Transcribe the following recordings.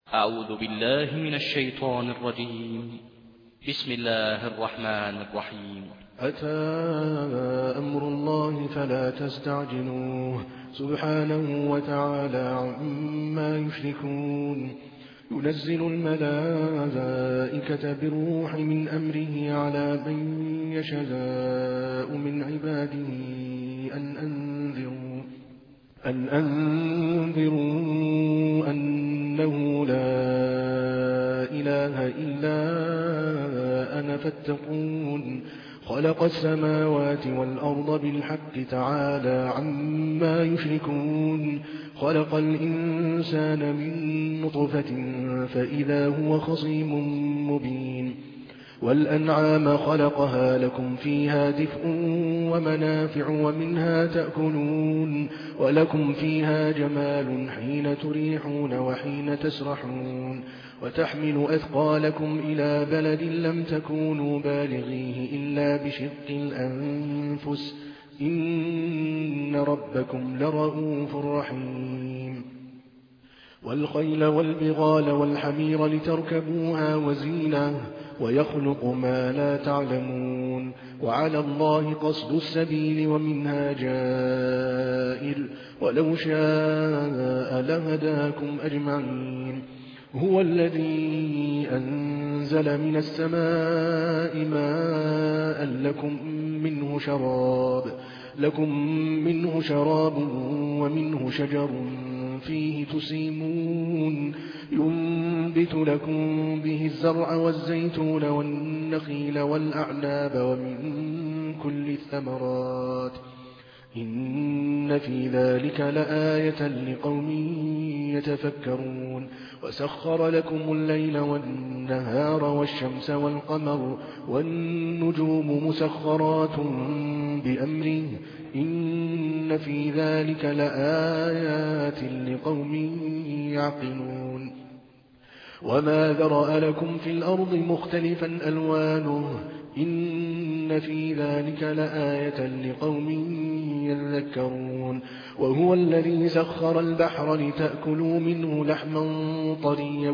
أعوذ بالله من الشيطان الرجيم. بسم الله الرحمن الرحيم. أتى أمر الله فلا تستعجلوه سبحانه وتعالى عما يشركون. ينزل الملائكة بالروح من أمره على من يشاء من عباده أن أنذروا أنه لا إله إلا أنا فاتقون. خلق السماوات والأرض بالحق تعالى عما يشركون. خلق الإنسان من نطفة فإذا هو خصيم مبين. والأنعام خلقها لكم فيها دفء ومنافع ومنها تأكلون ولكم فيها جمال حين تريحون وحين تسرحون. وتحمل أثقالكم إلى بلد لم تكونوا بالغيه إلا بشق الأنفس إن ربكم لرؤوف رحيم. والخيل والبغال والحمير لتركبوها وزينة ويخلق ما لا تعلمون. وعلى الله قصد السبيل ومنها جائر ولو شاء لهداكم أجمعين. هو الذي أنزل من السماء ماء لكم منه شراب ومنه شجر فيه تسيمون. ينبت لكم به الزرع والزيتون والنخيل والأعناب ومن كل الثمرات إن في ذلك لآية لقوم يتفكرون. وسخر لكم الليل والنهار والشمس والقمر والنجوم مسخرات بأمره إن في ذلك لآيات لقوم يعقلون. وما ذرأ لكم في الأرض مختلفا ألوانه إن في ذلك لآية لقوم يذكرون. وهو الذي سخر البحر لتأكلوا منه لحما طريا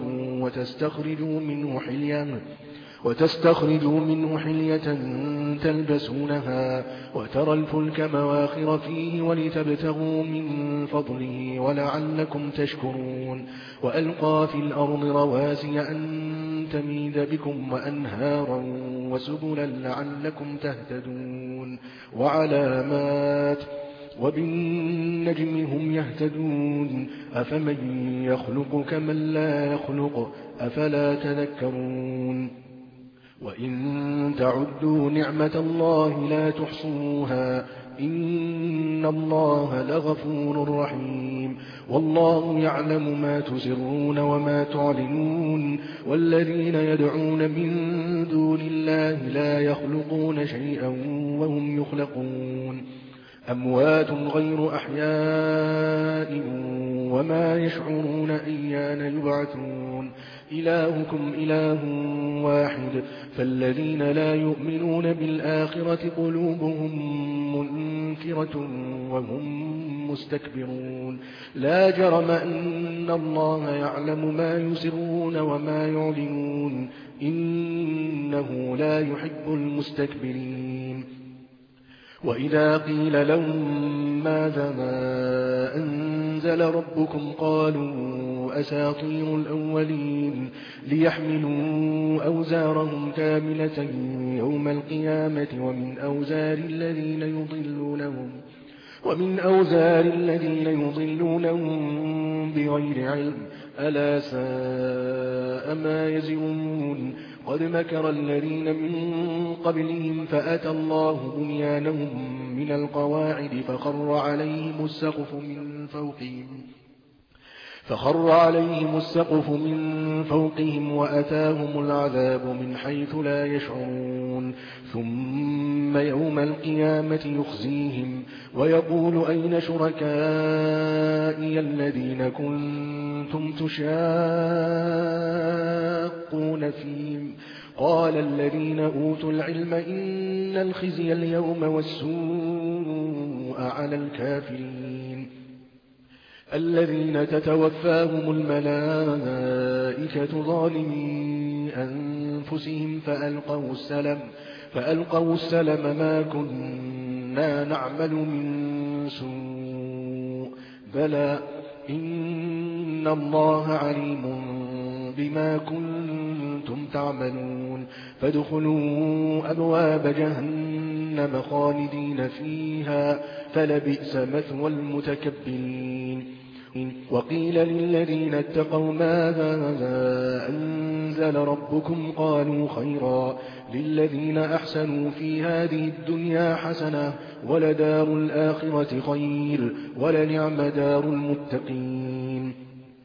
وتستخرجوا منه حلية تلبسونها وترى الفلك مواخر فيه ولتبتغوا من فضله ولعلكم تشكرون. وألقى في الأرض رواسي أن تميد بكم وأنهارا وسبلا لعلكم تهتدون. وعلامات وبالنجم هم يهتدون. أفمن يخلق كمن لا يخلق أفلا تذكرون. وإن تعدوا نعمة الله لا تحصوها إن الله لغفور رحيم. والله يعلم ما تسرون وما تعلنون. والذين يدعون من دون الله لا يخلقون شيئا وهم يخلقون. أموات غير أحياء وما يشعرون أيان يبعثون. إلهكم إله واحد فالذين لا يؤمنون بالآخرة قلوبهم منكرة وهم مستكبرون. لا جرم أن الله يعلم ما يسرون وما يعلنون إنه لا يحب المستكبرين. وإذا قيل لهم ماذا أنزل ربكم قالوا أساطير الأولين ليحملوا أوزارهم كاملة يوم القيامة ومن أوزار الذين يضلونهم بغير علم ألا ساء ما يزرون. قد مكر الذين من قبلهم فأتى الله بنيانهم من القواعد فخر عليهم السقف من فوقهم وأتاهم العذاب من حيث لا يشعرون. ثم يوم القيامة يخزيهم ويقول أين شركائي الذين كنتم تشاقون فيهم قال الذين أوتوا العلم إن الخزي اليوم والسوء على الكافرين. الذين تتوفاهم الملائكة ظالمي أنفسهم فألقوا السلم ما كنا نعمل من سوء بلى إن الله عليم بما كنتم تعملون فادخلوا أبواب جهنم خالدين فيها فلبئس مثوى المتكبرين وقيل للذين اتقوا ماذا أنزل ربكم قالوا خيرا للذين أحسنوا في هذه الدنيا حسنة ولدار الآخرة خير ولنعم دار المتقين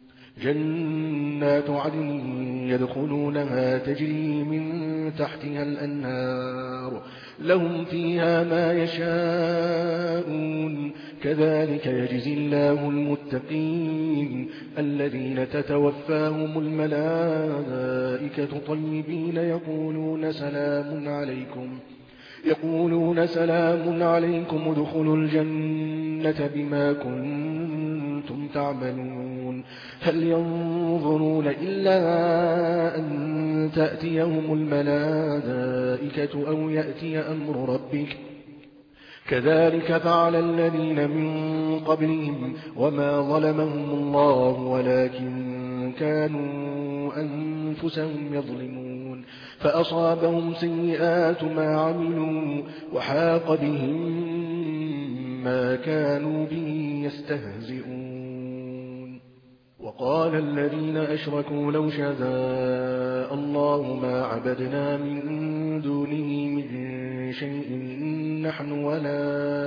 جنات عدن يدخلونها تجري من تحتها الأنهار لهم فيها ما يشاءون كذلك يجزي الله المتقين الذين تتوفاهم الملائكة طيبين يقولون سلام عليكم ادخلوا الجنة بما كنتم تعملون هل ينظرون إلا أن تأتيهم الملائكة أو يأتي أمر ربك كذلك فعل الذين من قبلهم وما ظلمهم الله ولكن كانوا أنفسهم يظلمون فأصابهم سيئات ما عملوا وحاق بهم ما كانوا به يستهزئون وقال الذين أشركوا لو شاء الله ما عبدنا من دونه من شيء نحن ولا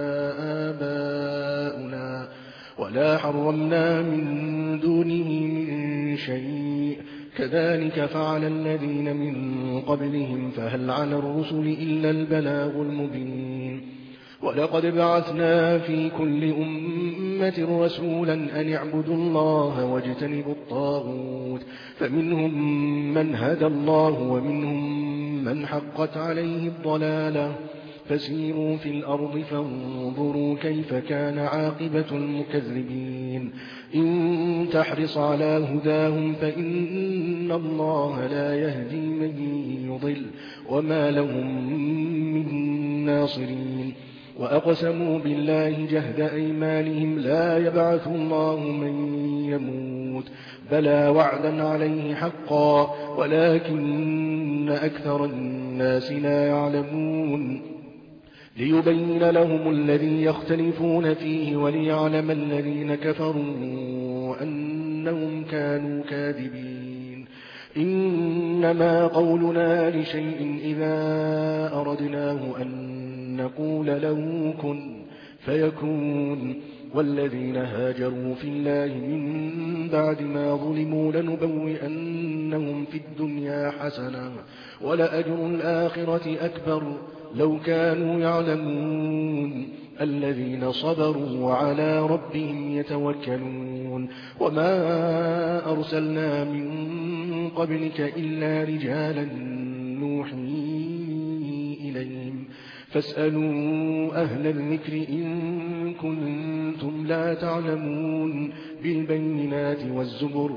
آباؤنا ولا حرمنا من دونه من شيء كذلك فعل الذين من قبلهم فهل على الرسل إلا البلاغ المبين ولقد بعثنا في كل أمة رسولا أن اعبدوا الله واجتنبوا الطاغوت فمنهم من هدى الله ومنهم من حقت عليه الضلالة فسيروا في الأرض فانظروا كيف كان عاقبة المكذبين إن تحرص على هداهم فإن الله لا يهدي من يضل وما لهم من ناصرين وأقسموا بالله جهد أيمانهم لا يبعث الله من يموت بلى وعدا عليه حقا ولكن أكثر الناس لا يعلمون ليبين لهم الذي يختلفون فيه وليعلم الذين كفروا أنهم كانوا كاذبين إنما قولنا لشيء إذا أردناه أن نقول له كن فيكون والذين هاجروا في الله من بعد ما ظلموا لنبوئنهم في الدنيا حسنة ولأجر الآخرة أكبر لو كانوا يعلمون الذين صبروا وعلى ربهم يتوكلون وما أرسلنا من قبلك إلا رجالا نوحي إليهم فاسألوا أهل الذكر إن كنتم لا تعلمون بالبينات والزبر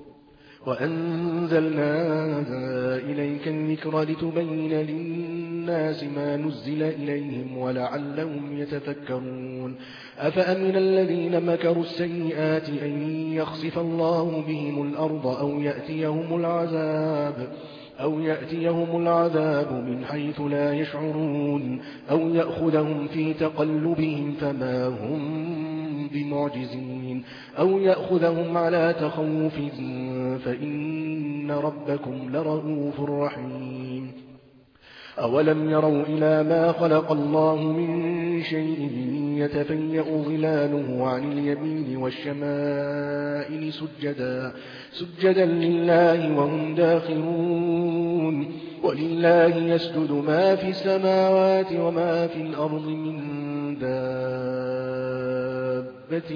وأنزلنا إليك الذكر لتبين للناس ما نزل إليهم ولعلهم يتفكرون أفأمن الذين مكروا السيئات أن يخسف الله بهم الأرض أو يأتيهم العذاب من حيث لا يشعرون أو يأخذهم في تقلبهم فما هم بمعجزين أو يأخذهم على تخوف فإن ربكم لرؤوف رحيم أولم يروا إلى ما خلق الله من شيء يتفيأ ظلاله عن اليمين والشمائل سجدا لله وهم داخرون ولله يسجد ما في السماوات وما في الأرض من دابة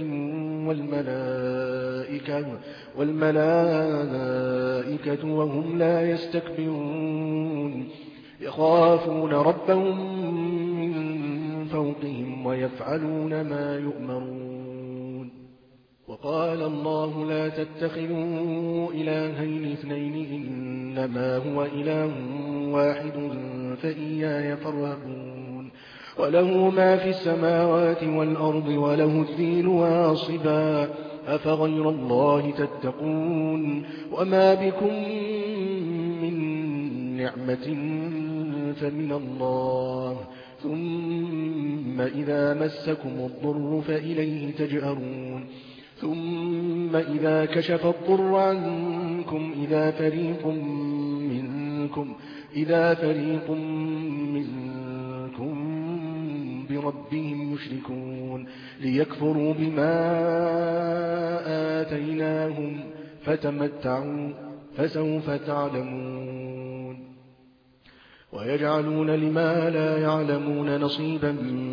والملائكة وهم لا يستكبرون يخافون ربهم من فوقهم ويفعلون ما يؤمرون وقال الله لا تتخذوا إلهين اثنين إنما هو إله واحد فإياي فارهبون وله ما في السماوات والأرض وله الدين واصبا أفغير الله تتقون وما بكم من نعمة فمن الله ثم إذا مسكم الضر فإليه تجأرون ثم إذا كشف الضر عنكم إذا فريق منكم بربهم يشركون ليكفروا بما آتيناهم فتمتعوا فسوف تعلمون ويجعلون لما لا يعلمون نصيبا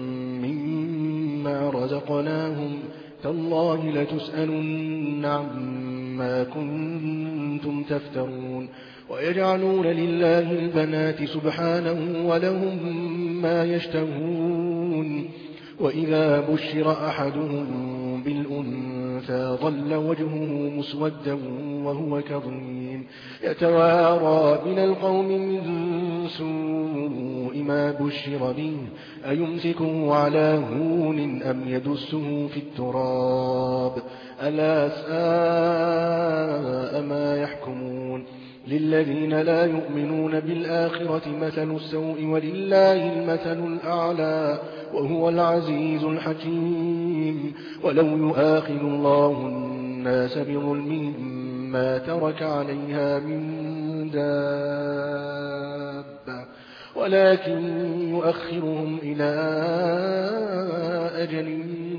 مما رزقناهم تالله لتسألن عما كنتم تفترون ويجعلون لله البنات سبحانه ولهم ما يشتهون وإذا بشر أحدهم بالأنثى ظل وجهه مسودا وهو كظيم يتوارى من القوم من سوء ما بشر به أيمسكه على هون أم يدسه في التراب ألا ساء ما يحكمون للذين لا يؤمنون بالآخرة مثل السوء ولله المثل الأعلى وهو العزيز الحكيم ولو يؤاخذ الله الناس بظلمهم ما ترك عليها من دابة ولكن يؤخرهم إلى أجل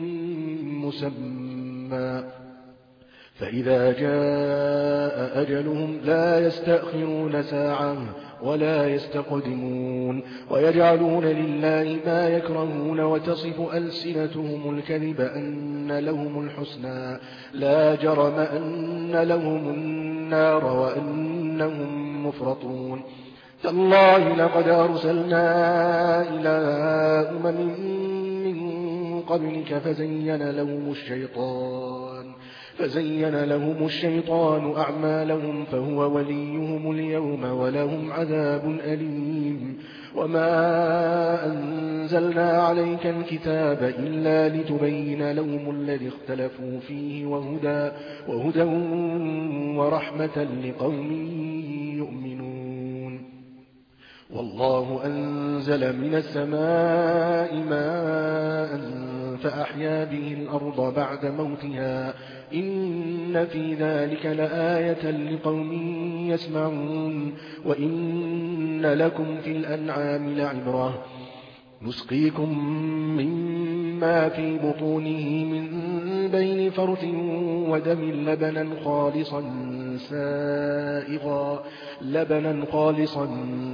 مسمى فإذا جاء أجلهم لا يستأخرون ساعة ولا يستقدمون ويجعلون لله ما يكرهون وتصف ألسنتهم الكذب أن لهم الحسنى لا جرم أن لهم النار وأنهم مفرطون تالله لقد أرسلنا إلى أمم من قبلك فزين لهم الشيطان أعمالهم فهو وليهم اليوم ولهم عذاب أليم وما أنزلنا عليك الكتاب إلا لتبين لهم الذي اختلفوا فيه وهدى ورحمة لقوم يؤمنون والله أنزل من السماء ماء فأحيا به الأرض بعد موتها إن في ذلك لآية لقوم يسمعون وإن لكم في الأنعام لعبرة نسقيكم مما في بطونه من بين فرث ودم لبنا خالصا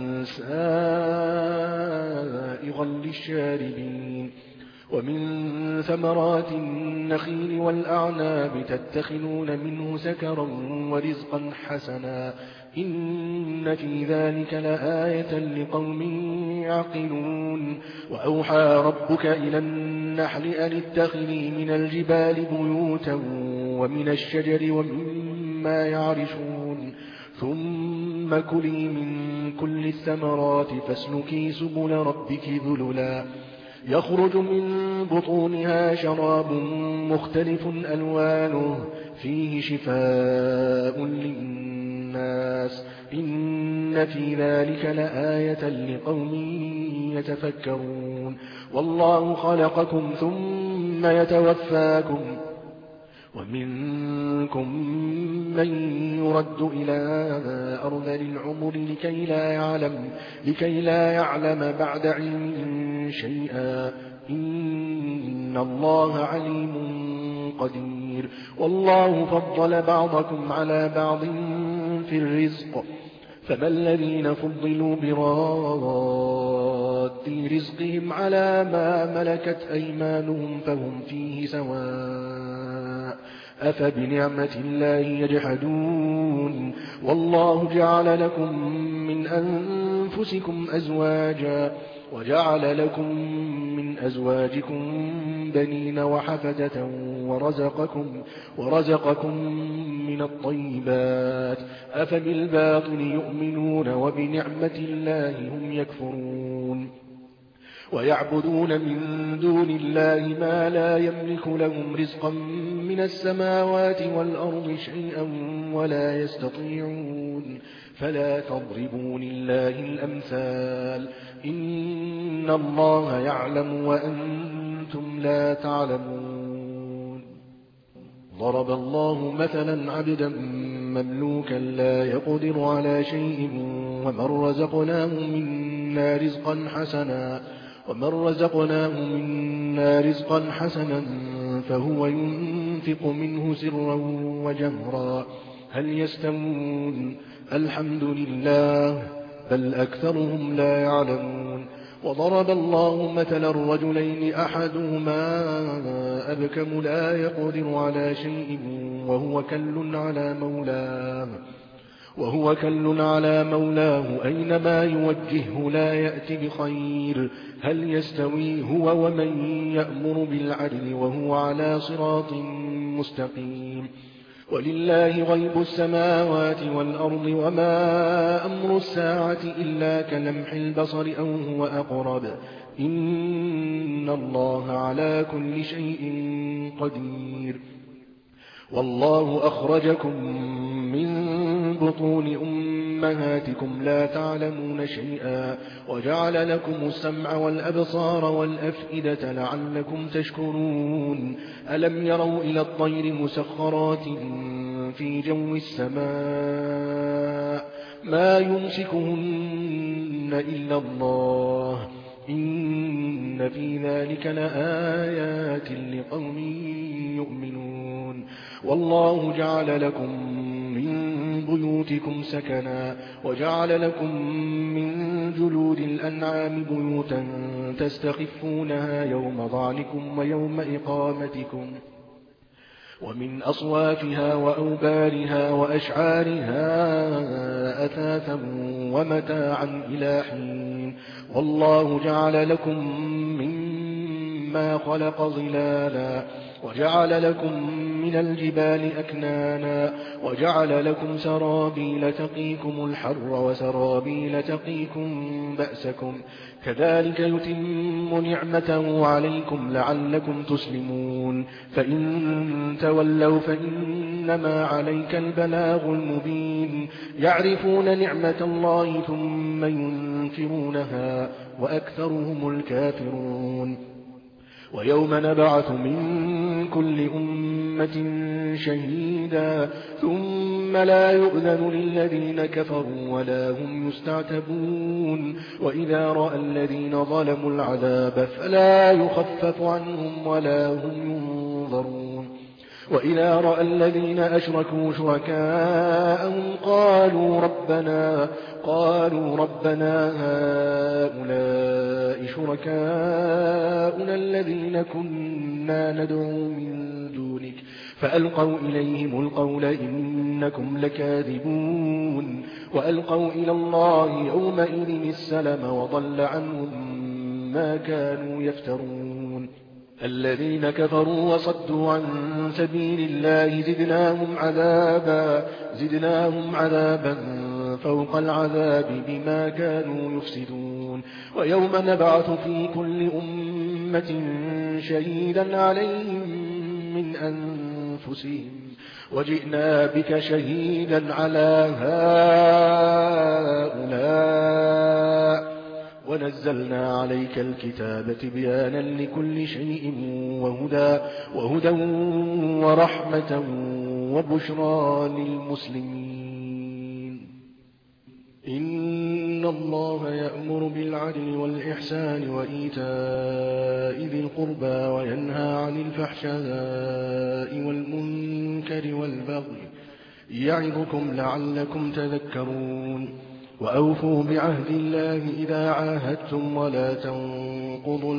سائغا للشاربين ومن ثمرات النخيل والأعناب تتخذون منه سكرا ورزقا حسنا إن في ذلك لآية لقوم يعقلون وأوحى ربك إلى النحل أن اتخذي من الجبال بيوتا ومن الشجر ومما يعرشون ثم كلي من كل الثمرات فاسلكي سبل ربك ذللا يخرج من بطونها شراب مختلف ألوانه فيه شفاء للناس إن في ذلك لآية لقوم يتفكرون والله خلقكم ثم يتوفاكم ومنكم من يرد إلى أرذل العمر لكي لا يعلم بعد علم شيئا إن الله عليم قدير والله فضل بعضكم على بعض في الرزق فما الذين فضلوا براد رزقهم على ما ملكت أيمانهم فهم فيه سواء أفبنعمة الله يجحدون والله جعل لكم من أنفسكم أزواجا وجعل لكم من أزواجكم بنين وحفدة ورزقكم من الطيبات أفبالباطل يؤمنون وبنعمة الله هم يكفرون ويعبدون من دون الله ما لا يملك لهم رزقا من السماوات والأرض شيئا ولا يستطيعون فلا تضربوا لله الأمثال إن الله يعلم وأنتم لا تعلمون ضرب الله مثلا عبدا مملوكا لا يقدر على شيء ومن رزقناه منا رزقا حسنا فهو ينفق منه سرا وجهرا هل يستوون الحمد لله بل أكثرهم لا يعلمون وضرب الله مثلا الرجلين أحدهما أبكم لا يقدر على شيء وهو كل على مولاه أينما يوجهه لا يأتي بخير هل يستوي هو ومن يأمر بالعدل وهو على صراط مستقيم ولله غيب السماوات والأرض وما أمر الساعة إلا كلمح البصر أو هو أقرب إن الله على كل شيء قدير والله أخرجكم من بطون أمهاتكم لا تعلمون شيئا وجعل لكم السمع والأبصار والأفئدة لعلكم تشكرون ألم يروا إلى الطير مسخرات في جو السماء ما يمسكهن إلا الله إن في ذلك لآيات لقوم يؤمنون والله جعل لكم من بيوتكم سكنا وجعل لكم من جلود الأنعام بيوتا تستخفونها يوم ضعنكم ويوم إقامتكم ومن أصوافها وأوبارها وأشعارها أثاثا ومتاعا إلى حين والله جعل لكم مما خلق ظلالا وجعل لكم من الجبال أكنانا وجعل لكم سرابيل تقيكم الحر وسرابيل تقيكم بأسكم كذلك يتم نعمته عليكم لعلكم تسلمون فإن تولوا فإنما عليك البلاغ المبين يعرفون نعمة الله ثم ينكرونها وأكثرهم الكافرون ويوم نبعث من كل أمة شهيدا ثم لا يؤذن للذين كفروا ولا هم يستعتبون وإذا رأى الذين ظلموا العذاب فلا يخفف عنهم ولا هم ينظرون وإذا رأى الذين أشركوا شركاءهم قالوا ربنا هؤلاء شركاؤنا الذين كنا ندعو من دونك فألقوا إليهم القول إنكم لكاذبون وألقوا إلى الله يومئذ السلم وضل عنهم ما كانوا يفترون الذين كفروا وصدوا عن سبيل الله زدناهم عذابا فوق العذاب بما كانوا يفسدون ويوم نبعث في كل أمة شهيدا عليهم من أنفسهم وجئنا بك شهيدا على هؤلاء ونزلنا عليك الكتاب تبيانا لكل شيء وهدى ورحمة وبشرى للمسلمين إن الله يأمر بالعدل والإحسان وإيتاء ذي القربى وينهى عن الفحشاء والمنكر والبغي يعظكم لعلكم تذكرون وأوفوا بعهد الله إذا عاهدتم ولا تنقضوا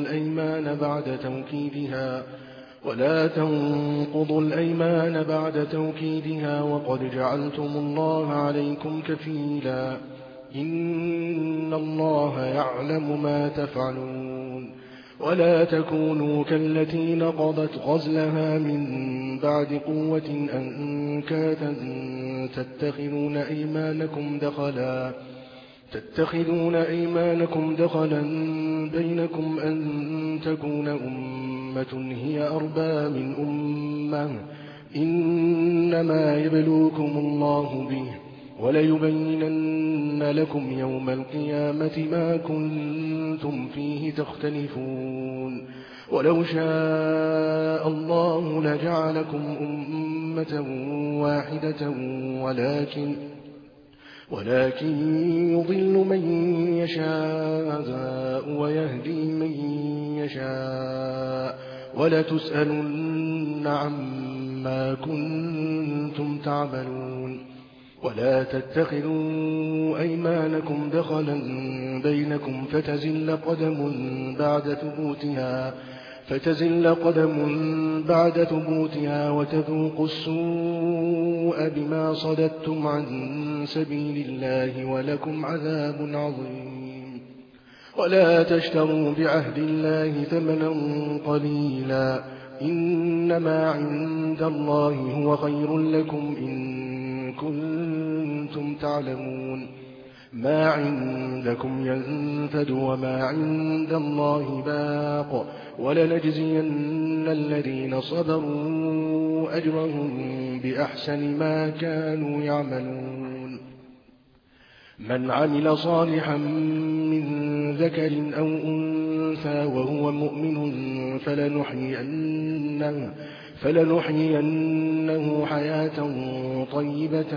الأيمان بعد توكيدها وقد جعلتم الله عليكم كفيلا إن الله يعلم ما تفعلون ولا تكونوا كالتي نقضت غزلها من بعد قوة أنكاثا تتخذون أيمانكم دخلا بينكم أن تكون أمة هي أربى من أمة إنما يبلوكم الله به وليبينن لكم يوم القيامة ما كنتم فيه تختلفون ولو شاء الله لجعلكم أمة واحدة ولكن يضل من يشاء ويهدي من يشاء ولتسألن عما كنتم تعملون ولا تتخذوا أيمانكم دخلا بينكم فتزل قدم بعد ثبوتها وتذوقوا السوء بما صددتم عن سبيل الله ولكم عذاب عظيم ولا تشتروا بعهد الله ثمنا قليلا إنما عند الله هو خير لكم إن كنتم تعلمون ما عندكم ينفد وما عند الله باق ولنجزين الذين صبروا أجرهم بأحسن ما كانوا يعملون من عمل صالحا من ذكر أو أنثى وهو مؤمن فلنحيينه حياة طيبة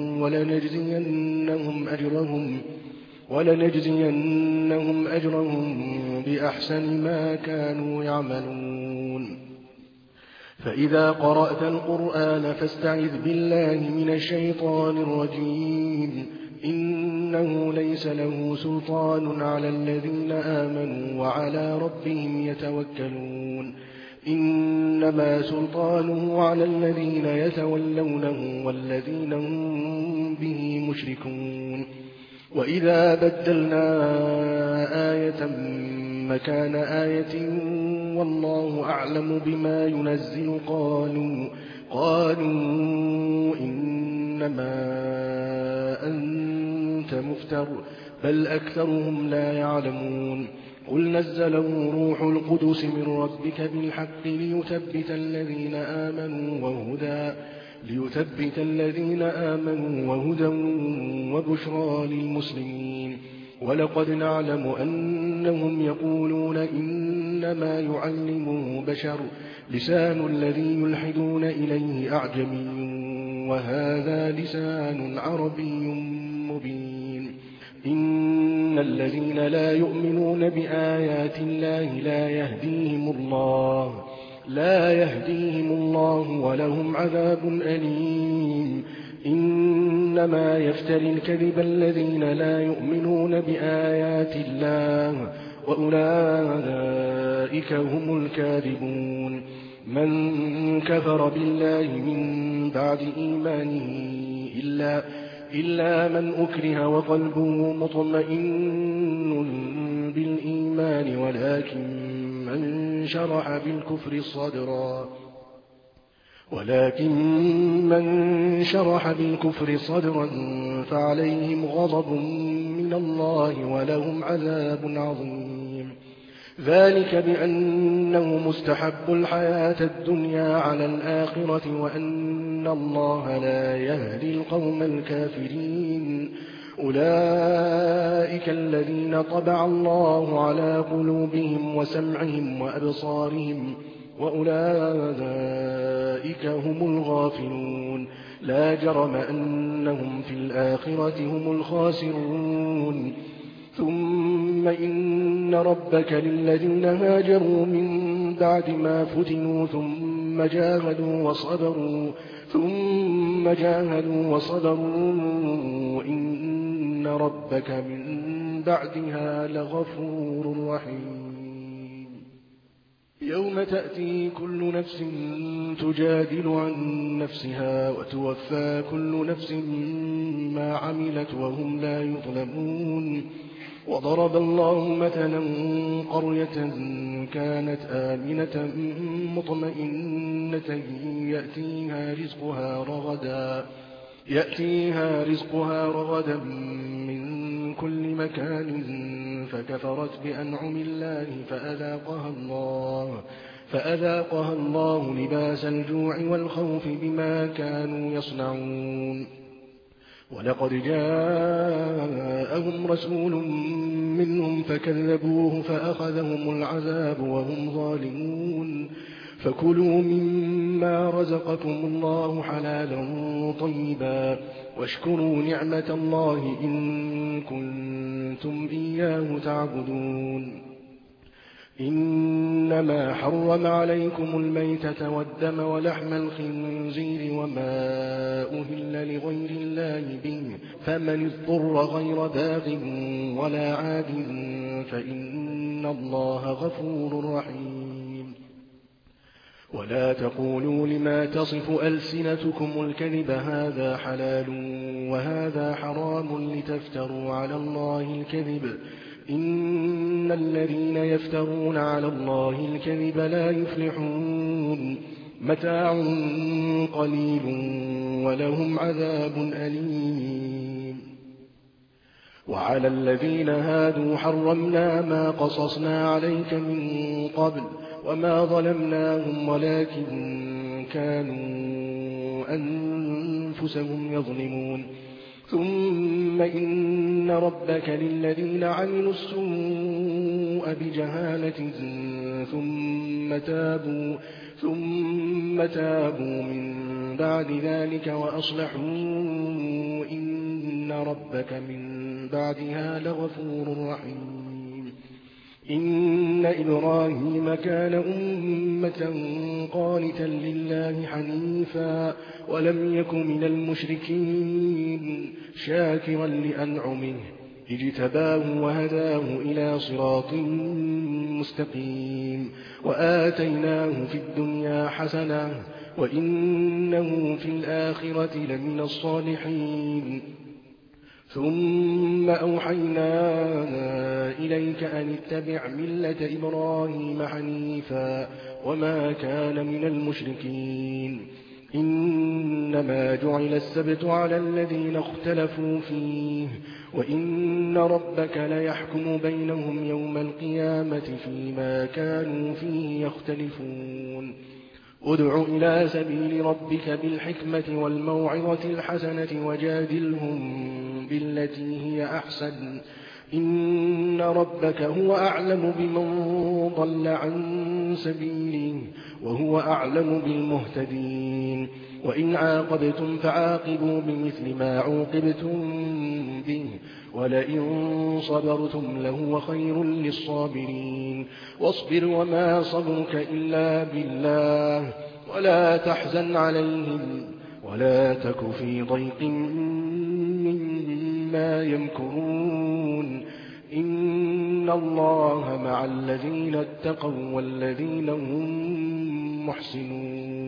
ولنجزينهم أجرهم بأحسن ما كانوا يعملون فإذا قرأت القرآن فاستعذ بالله من الشيطان الرجيم إنه ليس له سلطان على الذين آمنوا وعلى ربهم يتوكلون إنما سلطانه على الذين يتولونه والذين هم به مشركون وإذا بدلنا آية مكان آية والله أعلم بما ينزل قالوا إنما أنت مفتر بل أكثرهم لا يعلمون قل نزله روح القدس من ربك بالحق ليثبت الذين آمنوا وهدى وبشرى للمسلمين ولقد نعلم أنهم يقولون إنما يعلمه بشر لسان الذي يلحدون إليه أعجمي وهذا لسان عربي مبين إن الذين لا يؤمنون بآيات الله لا يهديهم الله ولهم عذاب أليم إنما يفتري الكذب الذين لا يؤمنون بآيات الله وأولئك هم الكاذبون من كفر بالله من بعد إيمانه إلا من أكره وقلبه مطمئن بالإيمان ولكن من شرح بالكفر صدرا فعليهم غضب من الله ولهم عذاب عظيم ذلك بأنه مستحب الحياة الدنيا على الآخرة وأن الله لا يهدي القوم الكافرين أولئك الذين طبع الله على قلوبهم وسمعهم وأبصارهم وأولئك هم الغافلون لا جرم أنهم في الآخرة هم الخاسرون ثم إن ربك للذين هاجروا من بعد ما فتنوا ثم جاهدوا وصبروا إن ربك من بعدها لغفور رحيم يوم تأتي كل نفس تجادل عن نفسها وتوفى كل نفس ما عملت وهم لا يظلمون وضرب الله مثلا قرية كانت آمنة مطمئنة يأتيها رزقها رغدا من كل مكان فكفرت بأنعم الله فأذاقها الله لباس الجوع والخوف بما كانوا يصنعون ولقد جاءهم رسول منهم فكذبوه فأخذهم العذاب وهم ظالمون فكلوا مما رزقكم الله حلالا طيبا واشكروا نعمة الله إن كنتم إياه تعبدون إنما حرم عليكم الميتة والدم ولحم الخنزير وما أهل لغير الله به فمن اضطر غير باغ ولا عاد فإن الله غفور رحيم ولا تقولوا لما تصف ألسنتكم الكذب هذا حلال وهذا حرام لتفتروا على الله الكذب إن الذين يفترون على الله الكذب لا يفلحون متاع قليل ولهم عذاب أليم وعلى الذين هادوا حرمنا ما قصصنا عليك من قبل وما ظلمناهم ولكن كانوا أنفسهم يظلمون ثم إن ربك للذين عملوا السوء بجهالة ثم تابوا من بعد ذلك وأصلحوا إن ربك من بعدها لغفور رحيم إن إبراهيم كان أمة قانتا لله حنيفا ولم يك من المشركين شاكرا لأنعمه اجتباه وهداه إلى صراط مستقيم وآتيناه في الدنيا حسنة وإنه في الآخرة لمن الصالحين ثم أوحينا إليك أن اتبع ملة إبراهيم حنيفا وما كان من المشركين إنما جعل السبت على الذين اختلفوا فيه وإن ربك ليحكم بينهم يوم القيامة فيما كانوا فيه يختلفون ادع إلى سبيل ربك بالحكمة والموعظة الحسنة وجادلهم بالتي هي أحسن إن ربك هو أعلم بمن ضل عن سبيله وهو أعلم بالمهتدين وإن عاقبتم فعاقبوا بمثل ما عوقبتم به ولئن صبرتم لهو خير للصابرين واصبر وما صبرك إلا بالله ولا تحزن عليهم ولا تك في ضيق مما يمكرون إن الله مع الذين اتقوا والذين هم محسنون